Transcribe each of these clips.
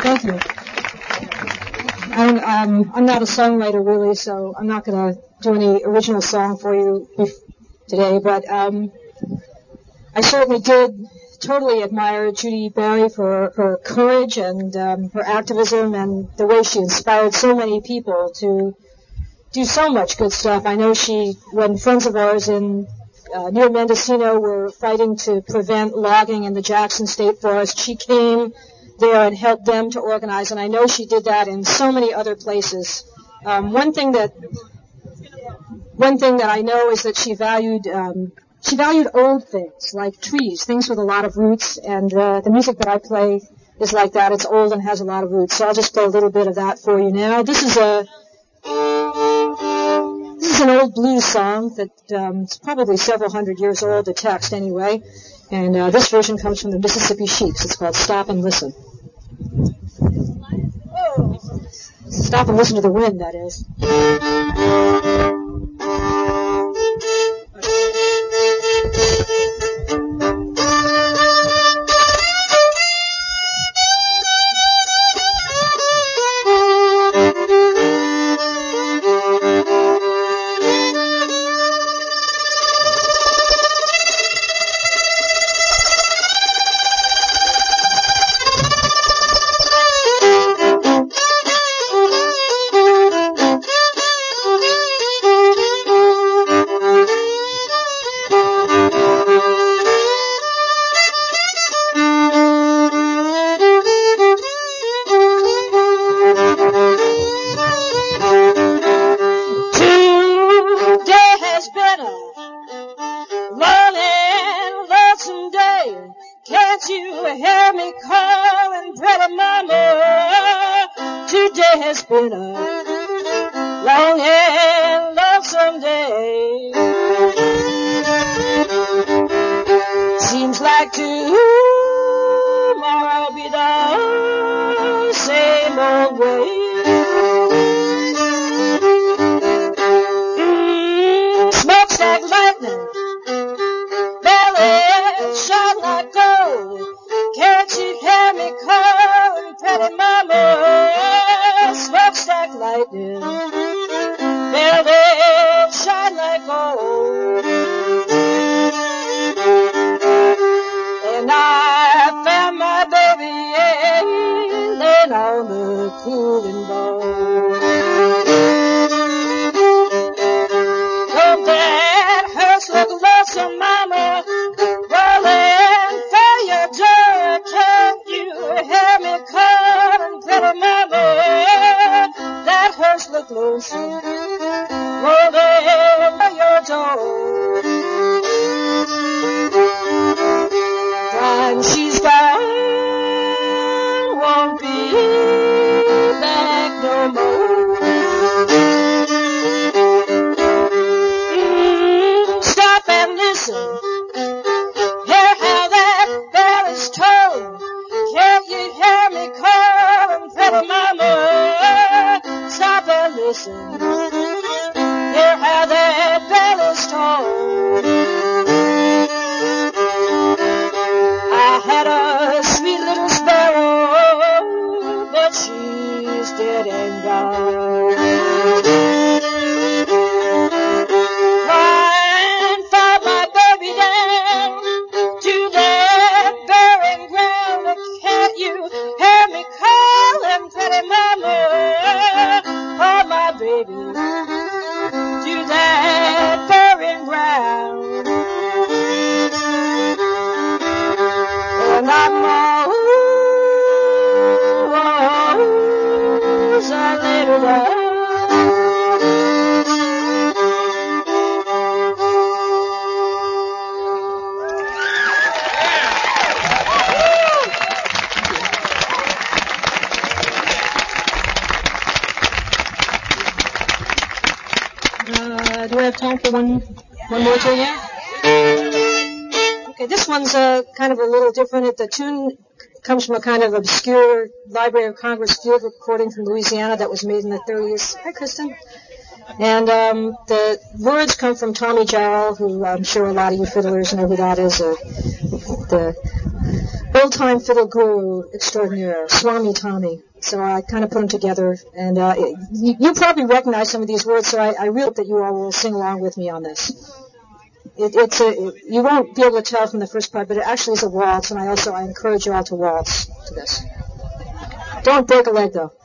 Thank you. I'm not a songwriter really, so I'm not going to do any original song for you today, but I certainly did totally admire Judy Barry for her courage and her activism and the way she inspired so many people to do so much good stuff. I know when friends of ours near Mendocino were fighting to prevent logging in the Jackson State Forest, she came there and helped them to organize, and I know she did that in so many other places. One thing that I know is that she valued old things like trees, things with a lot of roots, and the music that I play is like that. It's old and has a lot of roots, so I'll just play a little bit of that for you now. This is an old blues song that it's probably several hundred years old, the text anyway, and this version comes from the Mississippi Sheiks. It's called Stop and Listen. Stop and listen to the wind, that is. Do we have time for one more tune here? Okay, this one's kind of a little different. The tune comes from a kind of obscure Library of Congress field recording from Louisiana that was made in the 30s. Hi, Kristen. And the words come from Tommy Jarrell, who I'm sure a lot of you fiddlers know who that is, the old-time fiddle guru extraordinaire, Swami Tommy. So I kind of put them together, and you probably recognize some of these words, so I really hope that you all will sing along with me on this. You won't be able to tell from the first part, but it actually is a waltz, and I encourage you all to waltz to this. Don't break a leg, though.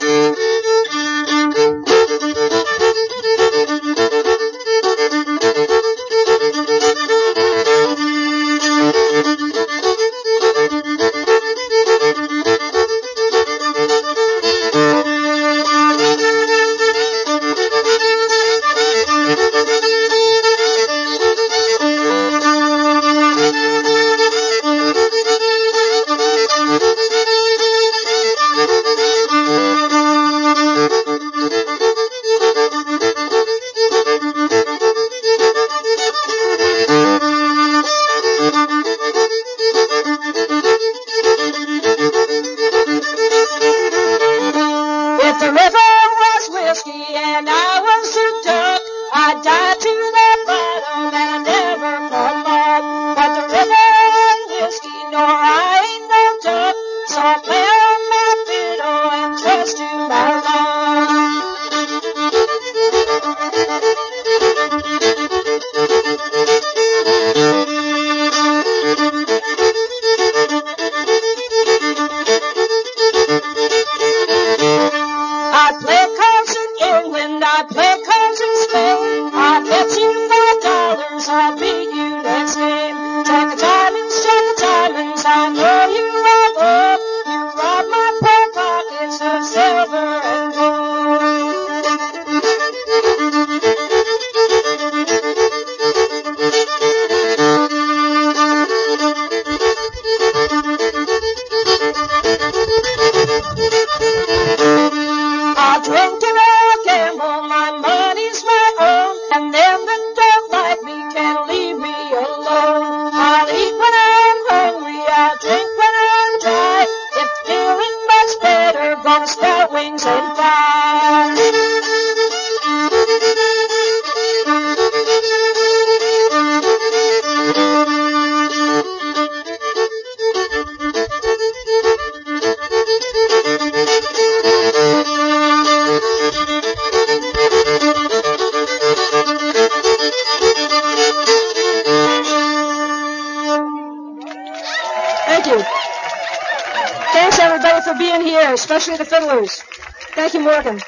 Especially the fiddlers. Thank you, Morgan.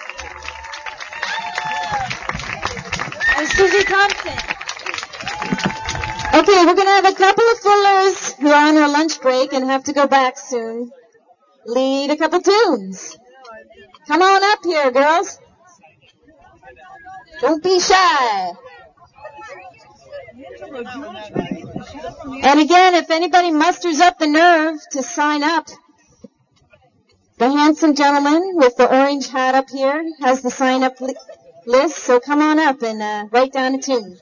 And Susie Thompson. Okay, we're going to have a couple of fiddlers who are on their lunch break and have to go back soon. Lead a couple tunes. Come on up here, girls. Don't be shy. And again, if anybody musters up the nerve to sign up, the handsome gentleman with the orange hat up here has the sign-up list, so come on up and write down a tune.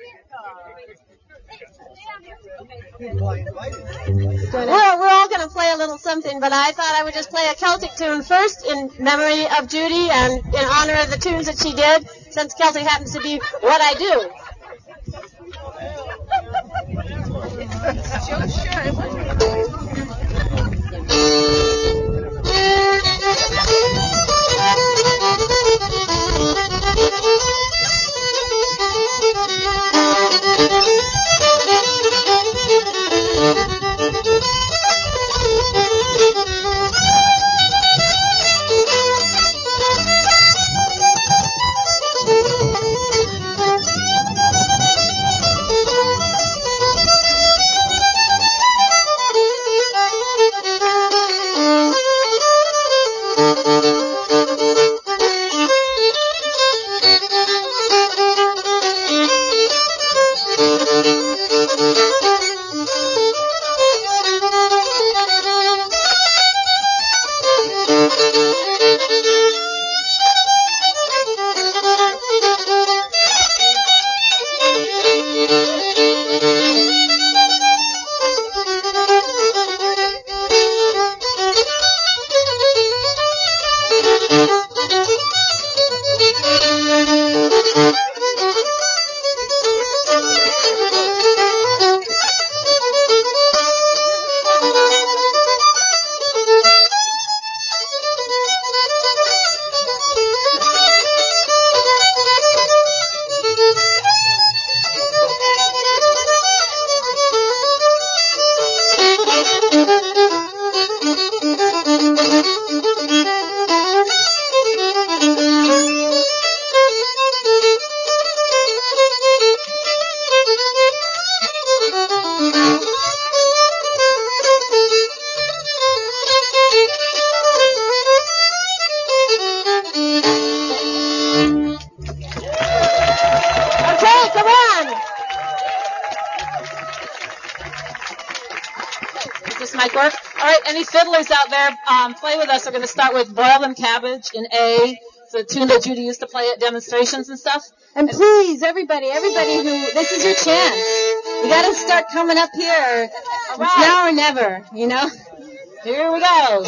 We're all going to play a little something, but I thought I would just play a Celtic tune first in memory of Judy and in honor of the tunes that she did, since Celtic happens to be what I do. Any fiddlers out there, play with us. We're going to start with Boil Them Cabbage in A. It's a tune that Judy used to play at demonstrations and stuff. And please, everybody this is your chance. You got to start coming up here. It's now or never, you know. Here we go.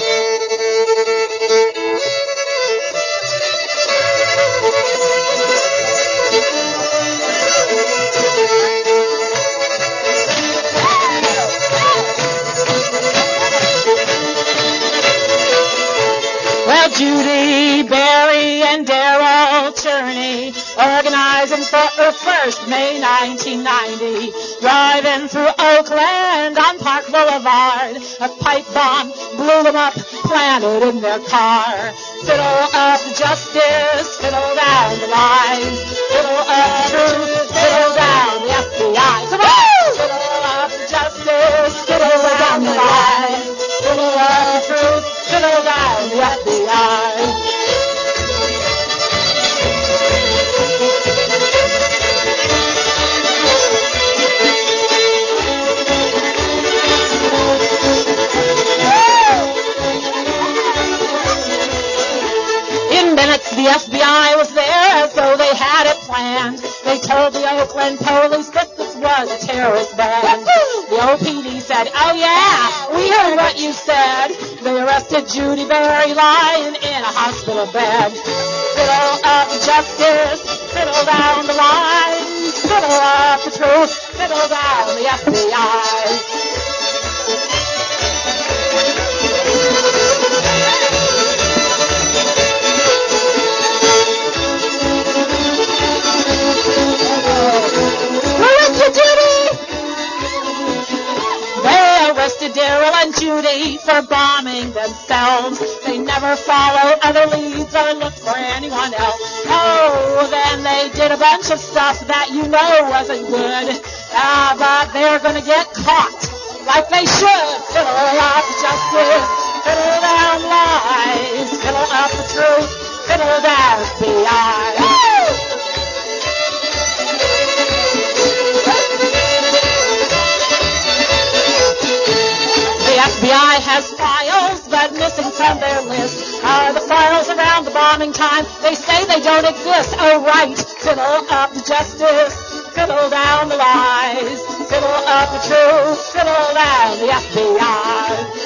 Well, Judy Berry and Darrell Cherney organizing for her first May 1990. Driving through Oakland on Park Boulevard, a pipe bomb blew them up, planted in their car. Fiddle up the justice, fiddle down the lies, fiddle up the truth, fiddle down the FBI. Come on! Fiddle up the justice, fiddle down the lies, fiddle up the truth, fiddle down the FBI. The FBI was there as though they had it planned. They told the Oakland police that this was a terrorist band. The OPD said, oh yeah, we heard what you said. They arrested Judy Berry lying in a hospital bed. Fiddle up the justice, fiddle down the lines, fiddle up the truth, fiddle down the FBI. They arrested Darrell and Judy for bombing themselves. They never followed other leads or looked for anyone else. Oh, then they did a bunch of stuff that you know wasn't good. But they're gonna get caught like they should. Fiddle up justice, fiddle down lies, fiddle up the truth, fiddle down FBI. The FBI has files, but missing from their list are the files around the bombing time. They say they don't exist. Oh, right. Fiddle up the justice, fiddle down the lies, fiddle up the truth, fiddle down the FBI.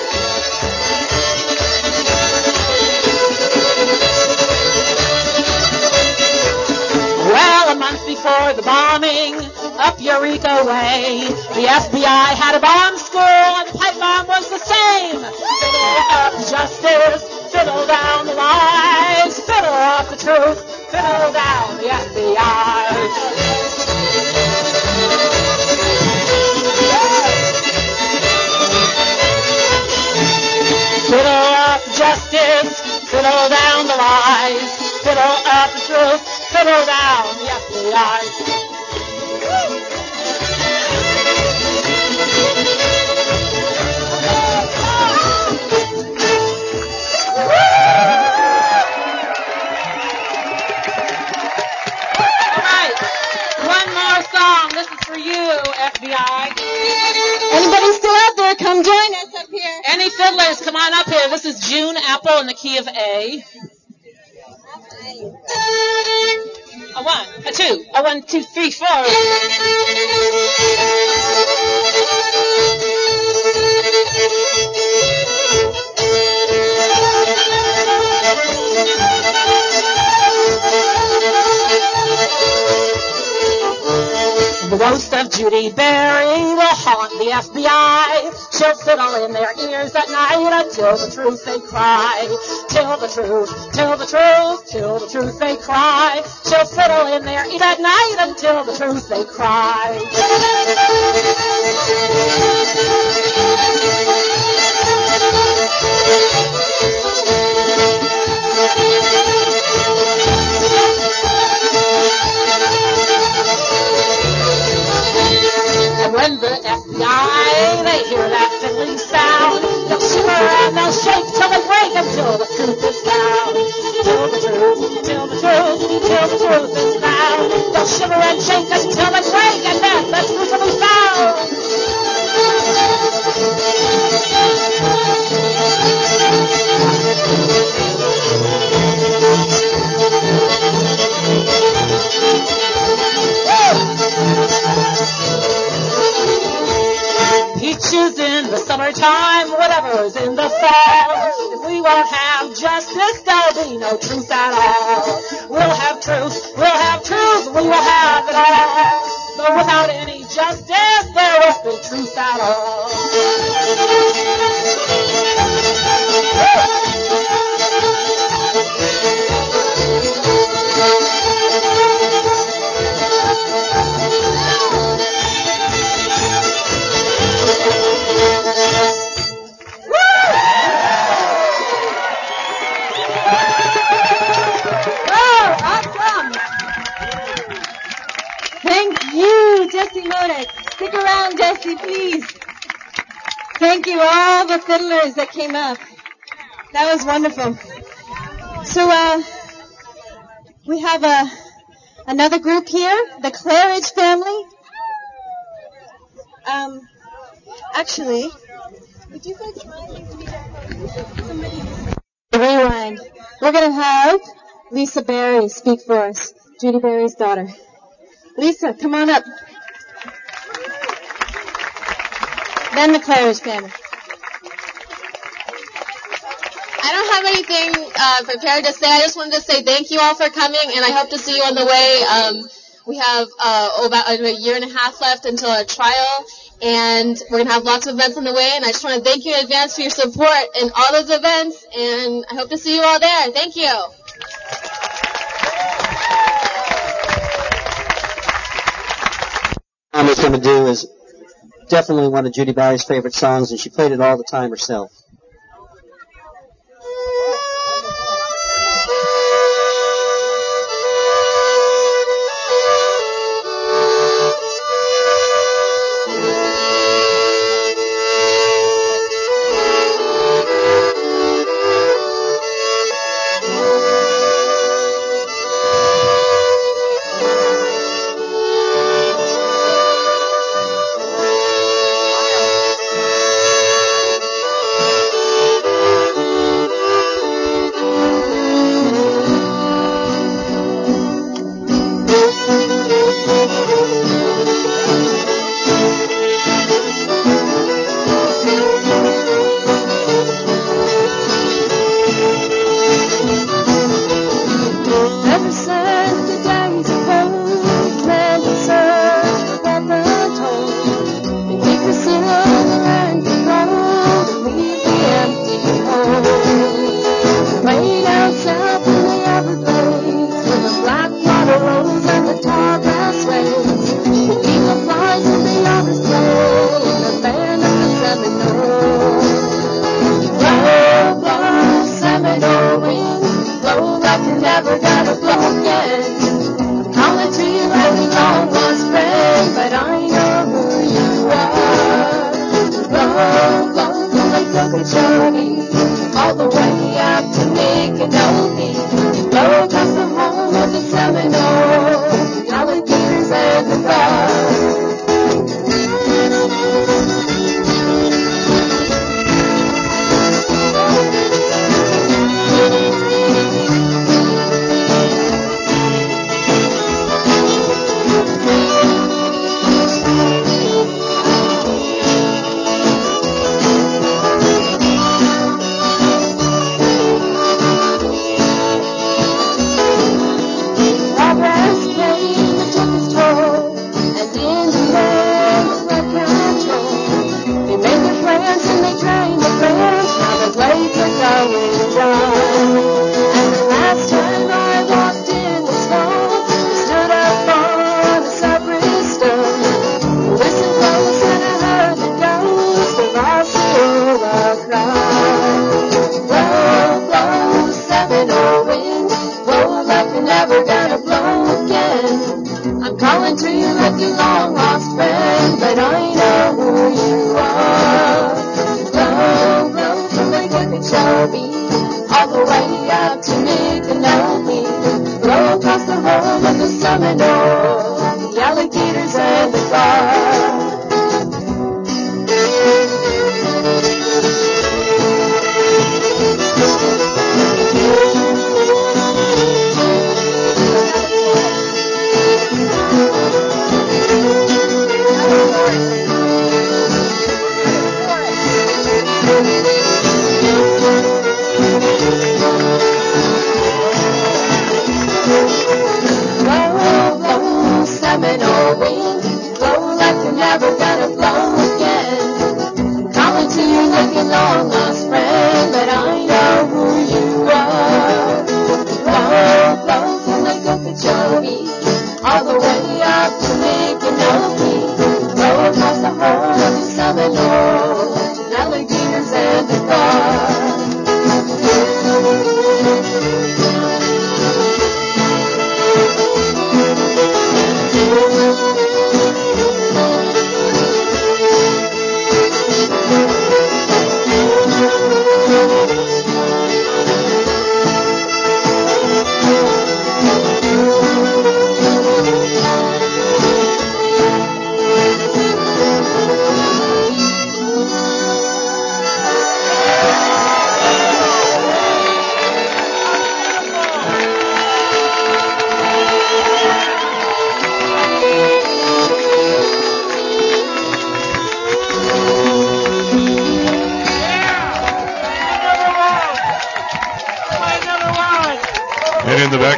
Well, a month before the bombing, up Eureka Way, the FBI had a bomb school, and the pipe bomb was the same. Fiddle up the justice, fiddle down the lies, fiddle up the truth, fiddle down the FBI. Fiddle up the justice, fiddle down the lies, fiddle up the truth, fiddle down the FBI. This is for you, FBI. Anybody still out there, come join us up here. Any fiddlers, come on up here. This is June Apple in the key of A. A 1, a 2, a 1, 2, 3, 4. The roast of Judy Berry will haunt the FBI. She'll fiddle in their ears at night until the truth they cry. Till the truth, till the truth, till the truth they cry. She'll fiddle in their ears at night until the truth they cry. summertime, whatever's in the fall. If we won't have justice, there'll be no truth at all. We'll have truth, we will have it all. But without any justice, there won't be truth at all. Thank you, Jesse Modak. Stick around, Jesse, please. Thank you, all the fiddlers that came up. That was wonderful. So, we have another group here, the Claridge family. Actually, would you guys mind rewind? We're going to have Lisa Berry speak for us, Judy Berry's daughter. Lisa, come on up. Then the Claridge family. I don't have anything prepared to say. I just wanted to say thank you all for coming, and I hope to see you on the way. We have about a year and a half left until our trial, and we're going to have lots of events on the way, and I just want to thank you in advance for your support in all those events, and I hope to see you all there. Thank you. I'm going to do is definitely one of Judy Berry's favorite songs, and she played it all the time herself.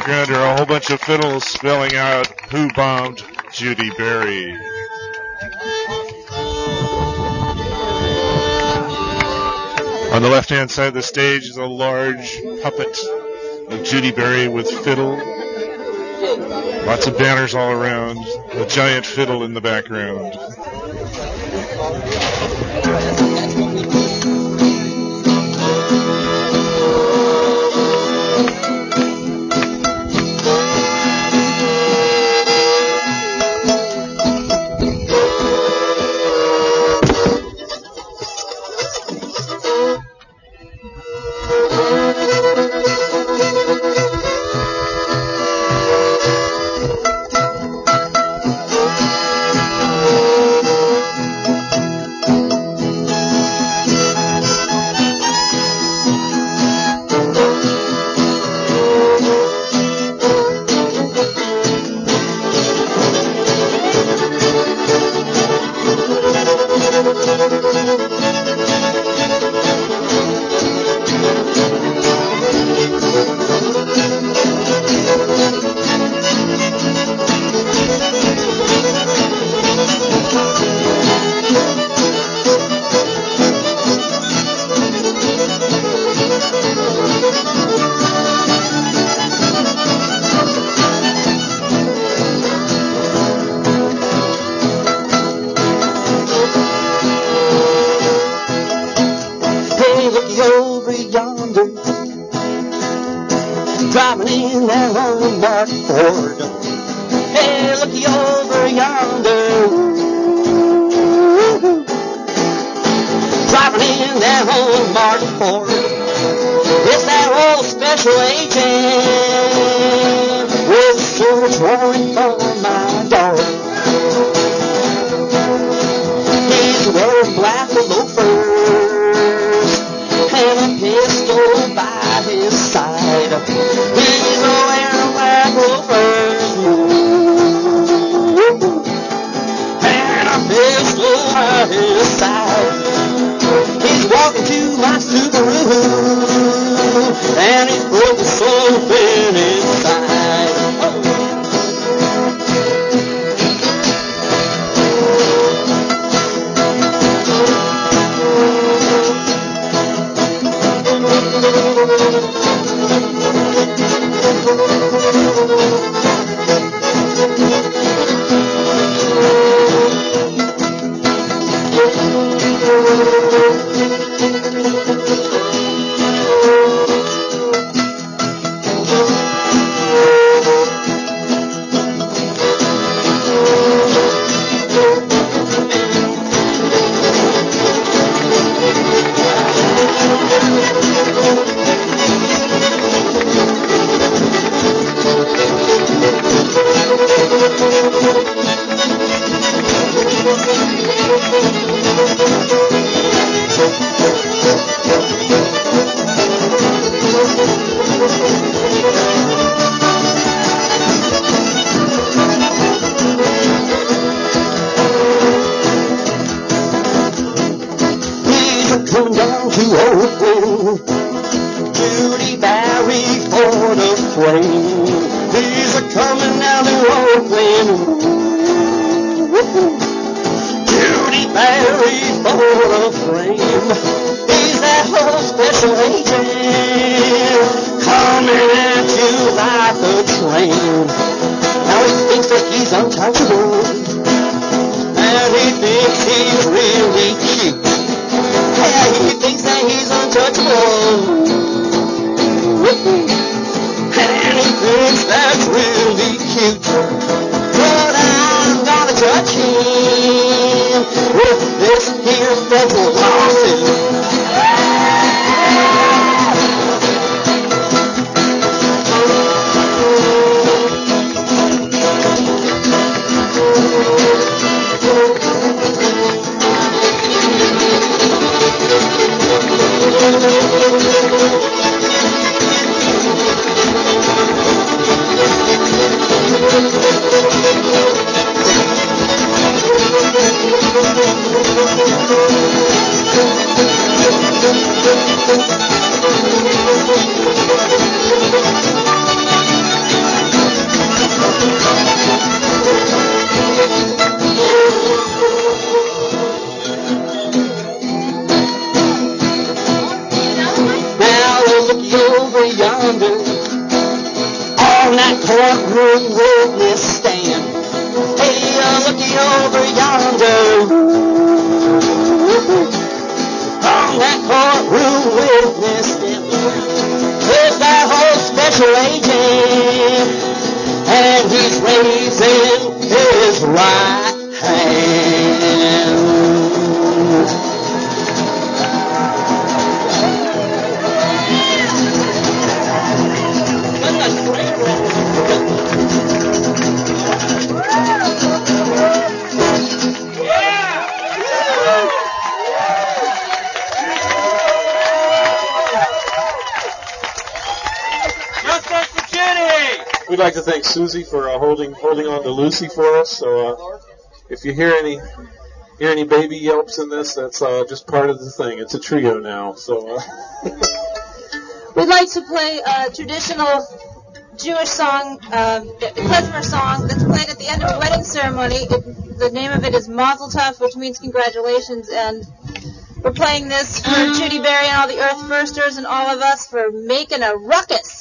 background are a whole bunch of fiddles spelling out who bombed Judy Berry. On the left-hand side of the stage is a large puppet of Judy Berry with fiddle. Lots of banners all around. A giant fiddle in the background. looky over yonder on that courtroom witness stand. Hey, looky over yonder on that courtroom witness stand. There's that whole special agent, and he's raising his right hand. We'd like to thank Susie for holding on to Lucy for us. So if you hear any baby yelps in this, that's just part of the thing. It's a trio now. So we'd like to play a traditional Jewish song, klezmer song that's played at the end of a wedding ceremony. The name of it is Mazel Tov, which means congratulations, and we're playing this for Judy Berry and all the Earth Firsters and all of us for making a ruckus.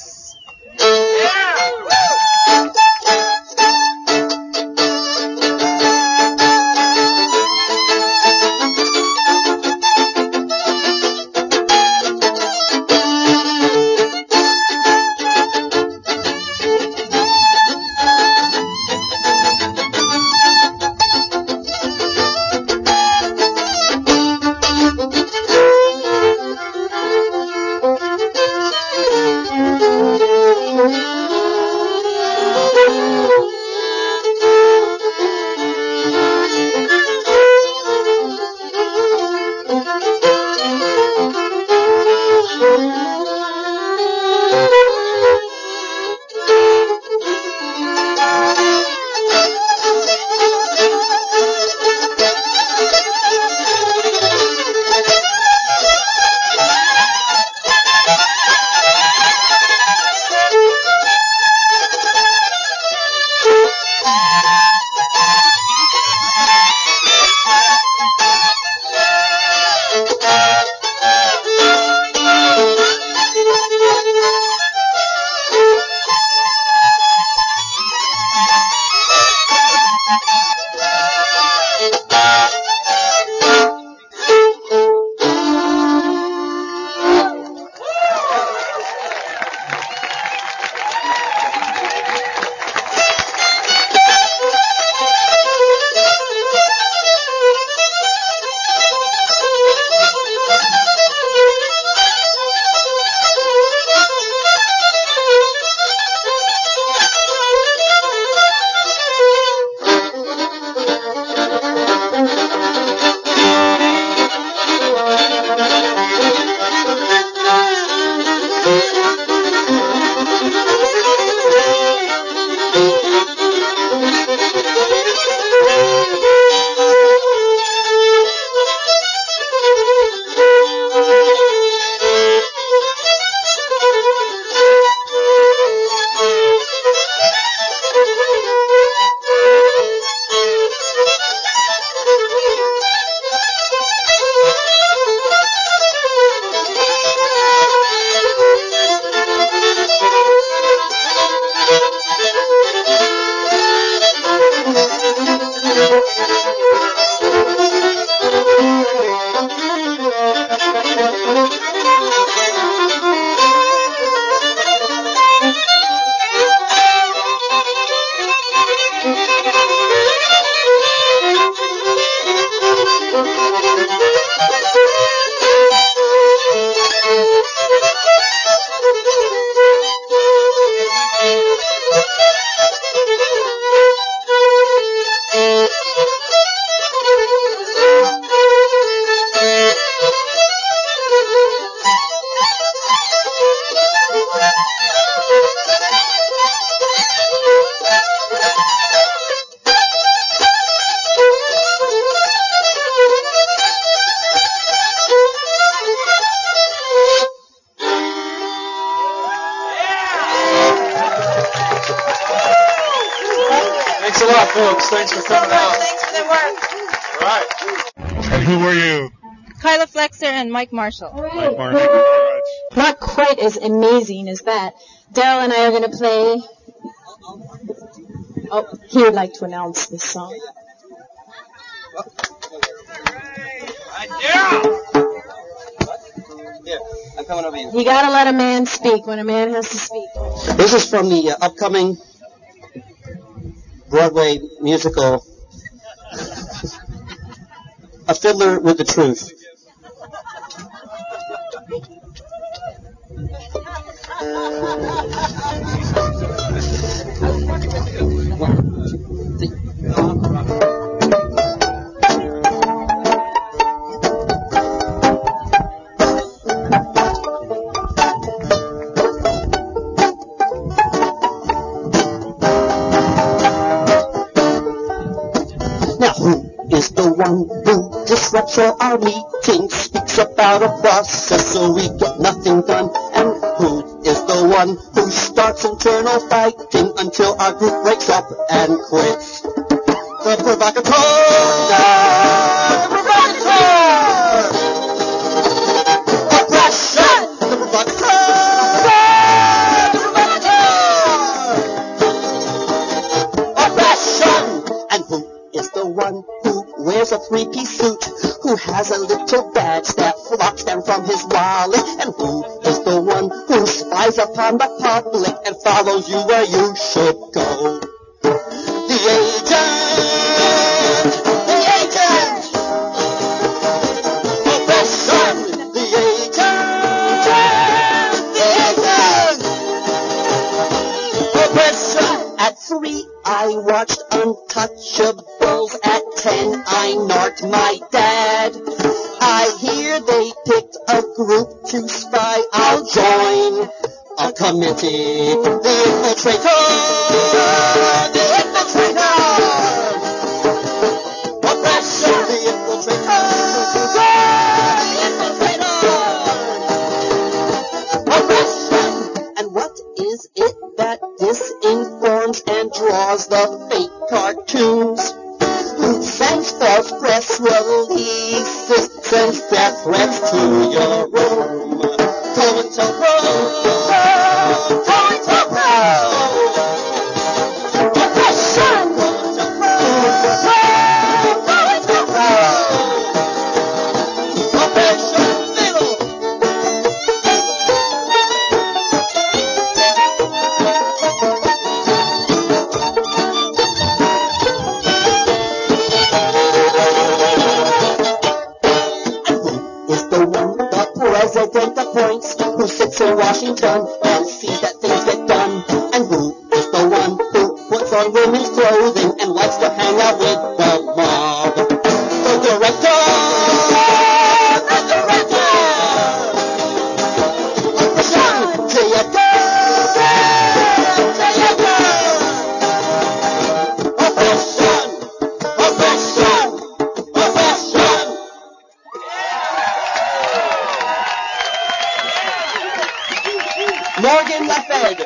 Thanks a lot, folks. Thanks for coming out. Thanks for the work. All right. And who were you? Kyla Flexer and Mike Marshall. Mike Marshall. All right. Not quite quite as amazing as that. Daryl and I are going to play. Oh, he would like to announce this song. Here, I'm coming over here. You got to let a man speak when a man has to speak. This is from the upcoming Broadway musical, A Fiddler with the Truth. Now, who is the one who disrupts all our meetings, speaks about a process so we get nothing done? And who is the one who starts internal fighting until our group breaks up and quits? The provocateur! The provocateur! Oppression! The provocateur! The provocateur! Oppression! And who is the one who wears a three-piece suit, who has a little badge that flocks down from his wallet? And who is the one who spies upon the public and follows you where you should go? The agent! The agent! Oppression! The agent! The agent! Oppression! At 3, I watched Untouchables. At 10, I narked my dad. I hear they picked a group to spy. I'll join a committee. The infiltrator! The infiltrator! Oppression! The infiltrator! The infiltrator! Oppression! And what is it that disinforms and draws the fake cartoons? Who sends false press releases, sends death threats to your room? COINTELPRO! COINTELPRO! Oppression! COINTELPRO! Oppression Fiddle! President appoints, who sits in Washington and sees that things get done? And who is the one who puts on women's clothing and likes to hang out with the mob? The director! The director! Oppression! Director! Director! Oppression! Oppression! Oppression! Morgan Lefebvre.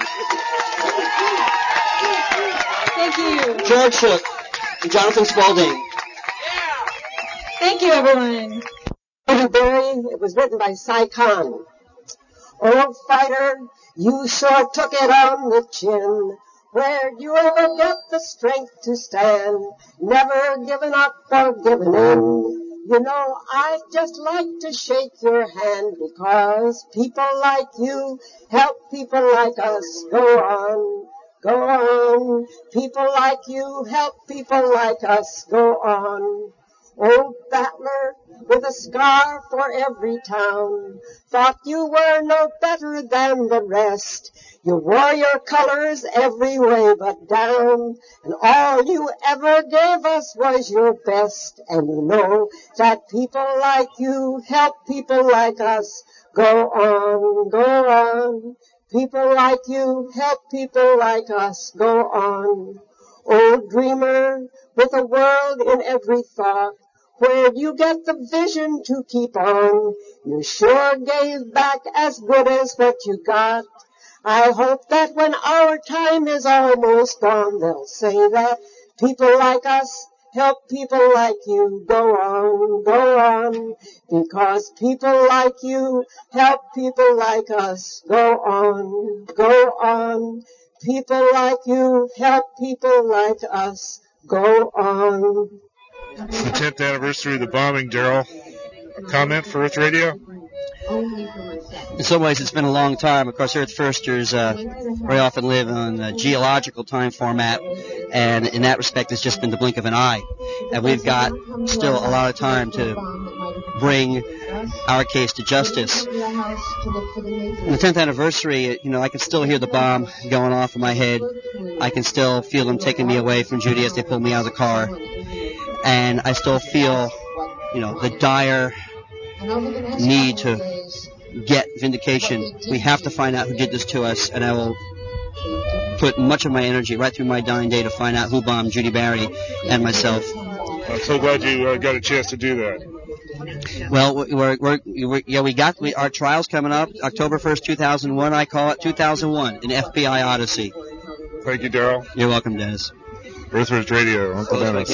Thank you. George Shook. And Jonathan Spaulding. Thank you, everyone. Judy Berry, it was written by Cy Khan. Old fighter, you sure took it on the chin. Where'd you ever get the strength to stand? Never giving up or giving in. You know, I'd just like to shake your hand because people like you help people like us. Go on, go on. People like you help people like us. Go on. Old battler with a scar for every town, thought you were no better than the rest. You wore your colors every way but down, and all you ever gave us was your best. And you know that people like you help people like us. Go on, go on. People like you help people like us. Go on. Old dreamer with a world in every thought, where'd you get the vision to keep on? You sure gave back as good as what you got. I hope that when our time is almost gone, they'll say that people like us help people like you go on, because people like you help people like us go on, people like you help people like us go on. It's the 10th anniversary of the bombing, Daryl. A comment for Earth Radio? In some ways, it's been a long time. Of course, Earth Firsters very often live on a geological time format, and in that respect, it's just been the blink of an eye. And we've got still a lot of time to bring our case to justice. In the 10th anniversary, I can still hear the bomb going off in my head. I can still feel them taking me away from Judy as they pulled me out of the car. And I still feel, the dire need to get vindication. We have to find out who did this to us, and I will put much of my energy right through my dying day to find out who bombed Judy Barry and myself. I'm so glad you got a chance to do that. Well, our trial's coming up October 1st, 2001. I call it 2001, an FBI Odyssey. Thank you, Daryl. You're welcome, Dennis. Earthworks Radio, Uncle Dennis.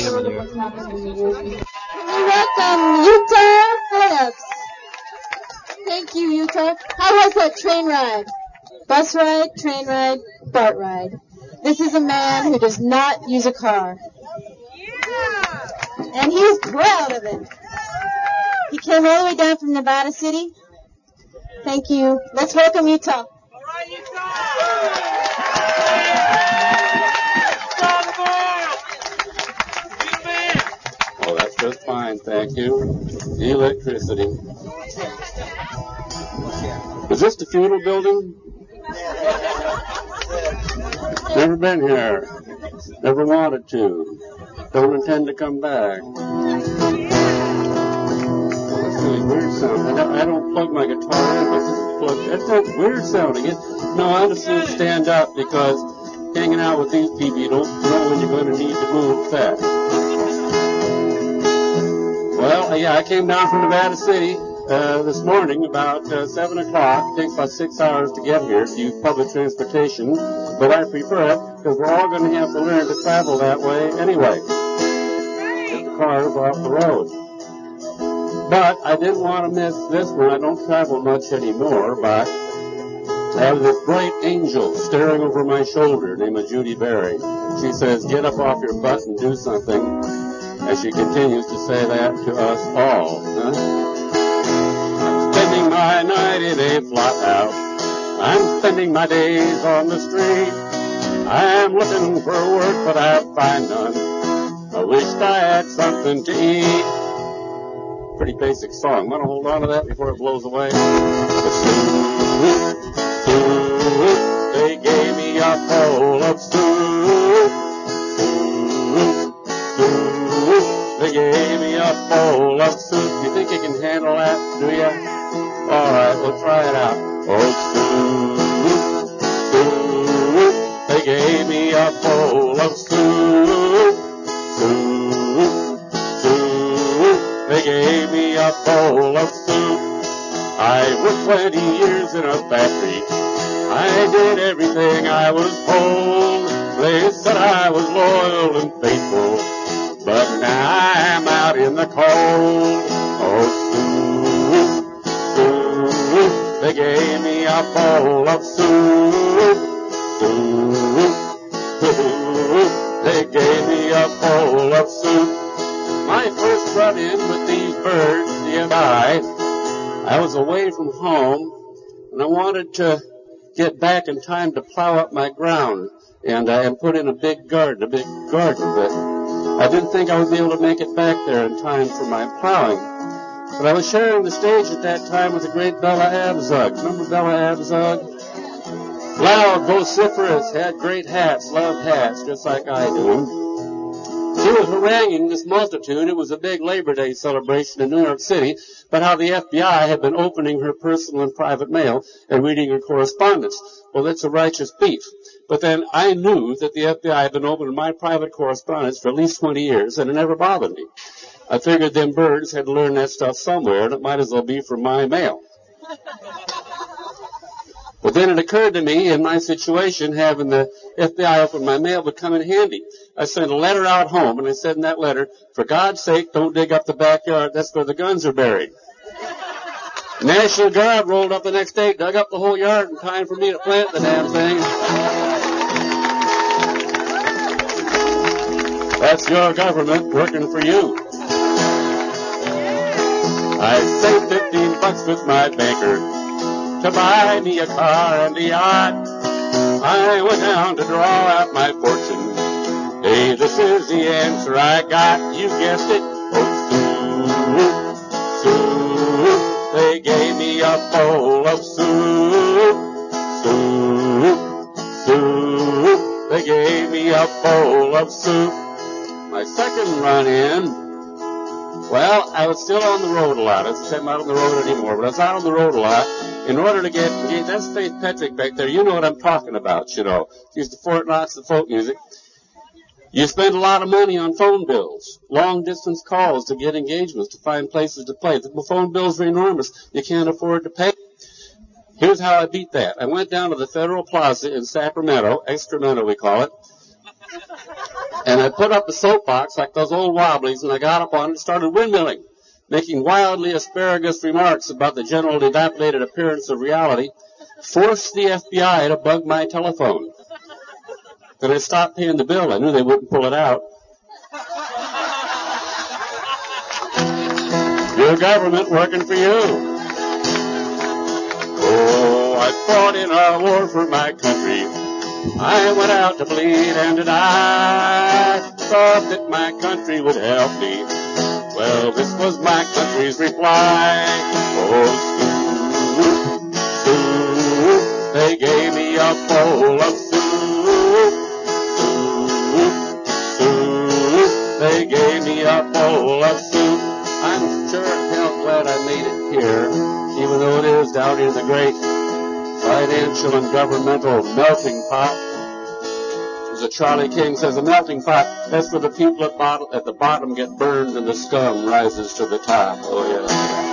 Welcome, Utah Phillips. Thank you, Utah. How was that train ride? Bus ride, train ride, BART ride. This is a man who does not use a car. And he's proud of it. He came all the way down from Nevada City. Thank you. Let's welcome Utah. All right, Utah! Oh, that's just fine, thank you. Electricity. Is this the feudal building? Never been here. Never wanted to. Don't intend to come back. That's really weird sound. I don't plug my guitar in, but this is plugged. That's weird sounding. No, I just need to stand up because hanging out with these people, you don't know when you're going to need to move fast. Well, yeah, I came down from Nevada City this morning about 7 o'clock. It takes about 6 hours to get here to use public transportation, but I prefer it because we're all going to have to learn to travel that way anyway. Get the cars off the road. But I didn't want to miss this one. I don't travel much anymore, but I have this bright angel staring over my shoulder named Judy Barry. She says, get up off your butt and do something. As she continues to say that to us all. I'm spending my night in a flat house. I'm spending my days on the street. I'm looking for work, but I find none. I wished I had something to eat. Pretty basic song. Want to hold on to that before it blows away? They gave me a bowl of soup. They gave me a bowl of soup. You think you can handle that, do ya? All right, we'll try it out. Oh, soup. They gave me a bowl of soup. Soup. They gave me a bowl of soup. I worked 20 years in a factory. I did everything I was told. They said I was loyal and faithful. But now I'm out in the cold. Oh, soup, soup. They gave me a bowl of soup. Soup, soup. They gave me a bowl of soup. My first run-in with these birds nearby, I was away from home, and I wanted to get back in time to plow up my ground and put in a big garden, but I didn't think I would be able to make it back there in time for my plowing. But I was sharing the stage at that time with the great Bella Abzug. Remember Bella Abzug? Loud, vociferous, had great hats, loved hats, just like I do. She was haranguing this multitude. It was a big Labor Day celebration in New York City, but how the FBI had been opening her personal and private mail and reading her correspondence. Well, that's a righteous beef. But then I knew that the FBI had been opening my private correspondence for at least 20 years, and it never bothered me. I figured them birds had learned that stuff somewhere, and it might as well be from my mail. But then it occurred to me, in my situation, having the FBI open my mail would come in handy. I sent a letter out home, and I said in that letter, for God's sake, don't dig up the backyard. That's where the guns are buried. National Guard rolled up the next day, dug up the whole yard in time for me to plant the damn thing. That's your government working for you. I saved $15 with my banker to buy me a car and a yacht. I went down to draw out my fortune. Hey, this is the answer I got. You guessed it. Oh, soup. They gave me a bowl of soup. Soup. They gave me a bowl of soup. My second run-in, well, I was still on the road a lot. I'm not on the road anymore, but I was out on the road a lot. In order to get that's Faith Petrick back there. You know what I'm talking about, you know. She's the Fort Knox of folk music. You spend a lot of money on phone bills, long-distance calls to get engagements, to find places to play. The phone bills are enormous. You can't afford to pay. Here's how I beat that. I went down to the Federal Plaza in Sacramento, Excremento we call it, and I put up a soapbox like those old wobblies, and I got up on it and started windmilling, making wildly asparagus remarks about the general dilapidated appearance of reality, forced the FBI to bug my telephone. Then I stopped paying the bill. I knew they wouldn't pull it out. Your government working for you. Oh, I fought in a war for my country. I went out to bleed and to die. Thought that my country would help me. Well, this was my country's reply. Oh, soup, they gave me a bowl of soup. They gave me a bowl of soup. I'm sure as hell glad I made it here, even though it is down in the great financial and governmental melting pot. As a Charlie King says, a melting pot, that's where the people at the bottom get burned and the scum rises to the top. Oh, yeah.